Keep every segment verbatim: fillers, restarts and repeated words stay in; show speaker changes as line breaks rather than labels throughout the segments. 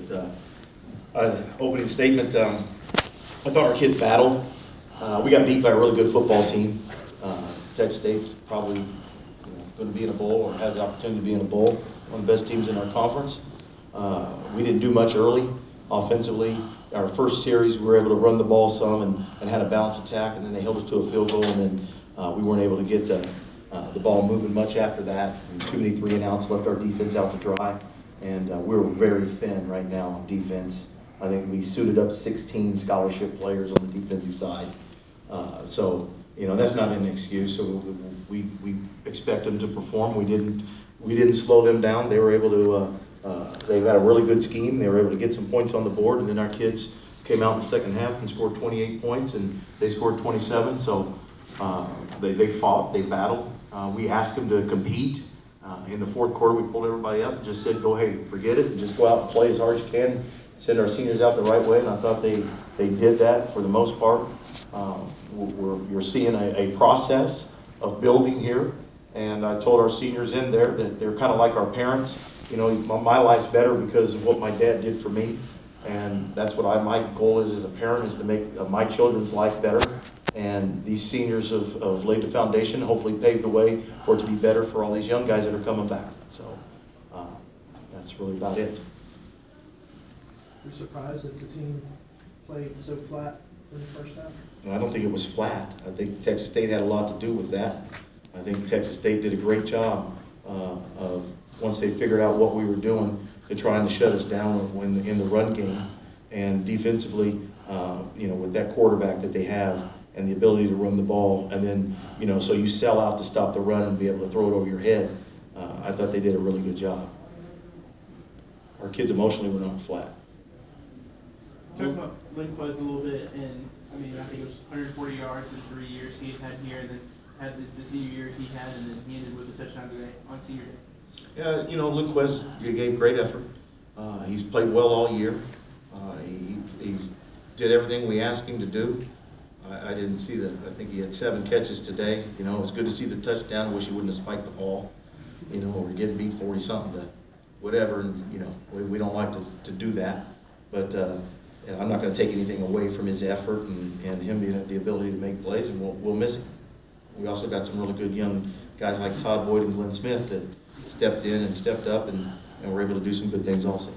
But uh, uh, opening statement, um, I thought our kids battled. Uh, we got beat by a really good football team. Uh, Texas State's probably you know, going to be in a bowl or has the opportunity to be in a bowl. One of the best teams in our conference. Uh, we didn't do much early offensively. Our first series, we were able to run the ball some and, and had a balanced attack, and then they held us to a field goal, and then uh, we weren't able to get the, uh, the ball moving much after that. And too many three and outs left our defense out to dry, and uh, we're very thin right now on defense. I think we suited up sixteen scholarship players on the defensive side. Uh, so, you know, that's not an excuse. So we, we expect them to perform. We didn't, we didn't slow them down. They were able to, uh, uh, they had a really good scheme. They were able to get some points on the board, and then our kids came out in the second half and scored twenty-eight points, and they scored twenty-seven. So uh, they, they fought, they battled. Uh, we asked them to compete. Uh, in the fourth quarter, we pulled everybody up and just said, go, hey, forget it, and just go out and play as hard as you can. Send our seniors out the right way, and I thought they, they did that for the most part. Um, we're, you're seeing a, a process of building here, and I told our seniors in there that they're kind of like our parents. You know, my, my life's better because of what my dad did for me, and that's what I, my goal is as a parent, is to make uh, my children's life better. And these seniors have, have laid the foundation, hopefully paved the way for it to be better for all these young guys that are coming back. So uh, that's really about it.
You're surprised that the team played so flat in the first half?
I don't think it was flat. I think Texas State had a lot to do with that. I think Texas State did a great job uh, of, once they figured out what we were doing, to trying to shut us down when in the run game, and defensively, uh, you know, with that quarterback that they have and the ability to run the ball, and then, you know, so you sell out to stop the run and be able to throw it over your head. Uh, I thought they did a really good job. Our kids emotionally were not flat.
Talk about Linquez a little bit, and I mean, I think it was one hundred forty yards in three years he had here, and then had the, the senior year he had, and then he ended with a touchdown today on senior day.
Yeah, you know, Linquez gave great effort. Uh, he's played well all year. Uh, he he's did everything we asked him to do. I, I didn't see that. I think he had seven catches today. You know, it was good to see the touchdown. I wish he wouldn't have spiked the ball. You know, we're getting beat forty something to whatever, and you know, we, we don't like to, to do that. But uh, you know, I'm not going to take anything away from his effort and, and him being the ability to make plays, and we'll, we'll miss him. We also got some really good young guys like Todd Boyd and Glenn Smith that stepped in and stepped up, and, and were able to do some good things also.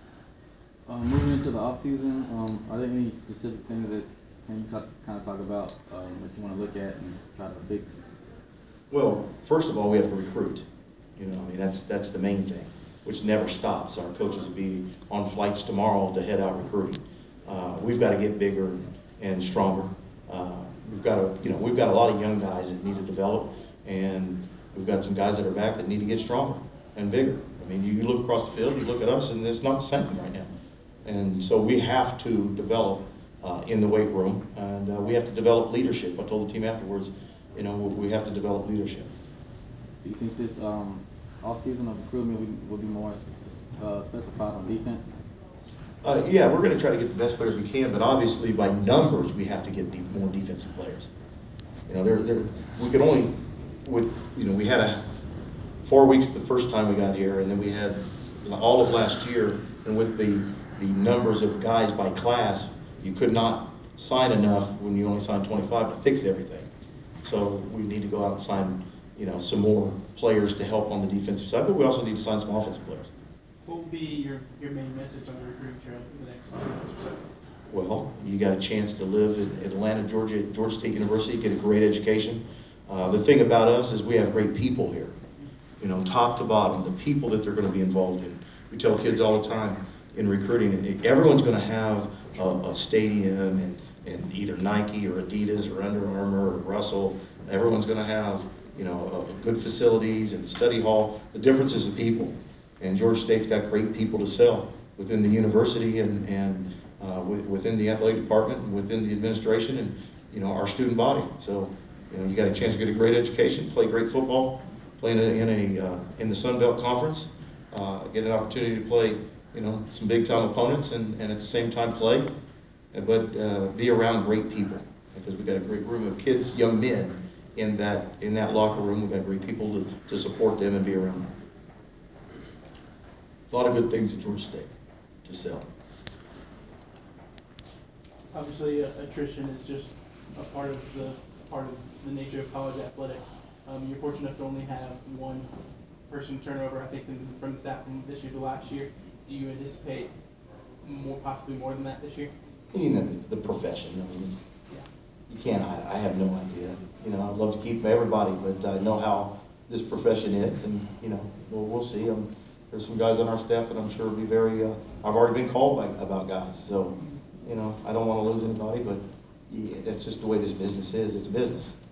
Um, moving into the off season, um, are there any specific things that can you kind of talk about um, that you want to look at and try to fix?
Well, first of all, we have to recruit. You know, I mean, that's that's the main thing, which never stops. Our coaches will be on flights tomorrow to head out recruiting. Uh, we've got to get bigger and, and stronger. Uh, we've got to, you know, we've got a lot of young guys that need to develop, and we've got some guys that are back that need to get stronger and bigger. I mean, you look across the field, you look at us, and it's not the same right now. And so we have to develop uh, in the weight room, and uh, we have to develop leadership. I told the team afterwards, you know, we have to develop leadership.
Do you think this um, off-season of recruitment will, will be more uh, specified on defense?
Uh, yeah, we're going to try to get the best players we can, but obviously by numbers we have to get deep, more defensive players. You know, there, there, we could only, with, you know, we had a four weeks the first time we got here, and then we had all of last year, and with the the numbers of guys by class, you could not sign enough when you only signed twenty-five to fix everything. So we need to go out and sign, you know, some more players to help on the defensive side, but we also need to sign some offensive players.
What will be your, your main message on the recruiting trail for the next two months or so?
Well, you got a chance to live in Atlanta, Georgia, at Georgia State University, get a great education. Uh, the thing about us is we have great people here, you know, top to bottom, the people that they're going to be involved in. We tell kids all the time in recruiting, everyone's going to have a, a stadium and, and either Nike or Adidas or Under Armour or Russell. Everyone's going to have, you know, a, a good facilities and study hall. The difference is the people. And Georgia State's got great people to sell within the university and, and uh, within the athletic department and within the administration and, you know, our student body. So, you know, you got a chance to get a great education, play great football, play in a, in, a, uh, in the Sun Belt Conference, uh, get an opportunity to play, you know, some big-time opponents and, and at the same time play, but uh, be around great people, because we've got a great room of kids, young men in that in that locker room. We've got great people to, to support them and be around them. A lot of good things at Georgia State. to sell.
Obviously, uh, attrition is just a part of the, part of the nature of college athletics. Um, you're fortunate enough to only have one person turnover, I think, in, from the staff from this year to last year. Do you anticipate more, possibly more than that this year?
You know, the, the profession, I mean, it's,
Yeah.
you can't, I, I have no idea. You know, I'd love to keep everybody, but I know how this profession is, and, you know, we'll, we'll see. Um, there's some guys on our staff that I'm sure will be very, uh, I've already been called by, about guys, so, you know, I don't want to lose anybody, but yeah, that's just the way this business is. It's a business.